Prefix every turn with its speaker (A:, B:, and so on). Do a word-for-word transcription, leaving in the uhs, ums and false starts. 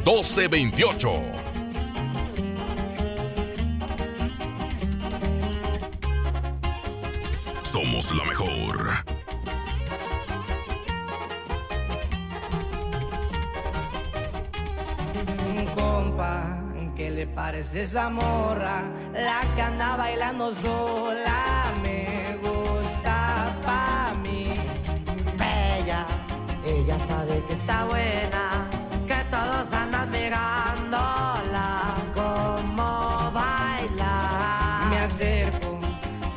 A: doce veintiocho. Somos la mejor.
B: Compa, ¿qué le parece esa morra? La que anda bailando sola me gusta pa' mí. Ella, ella sabe que está buena.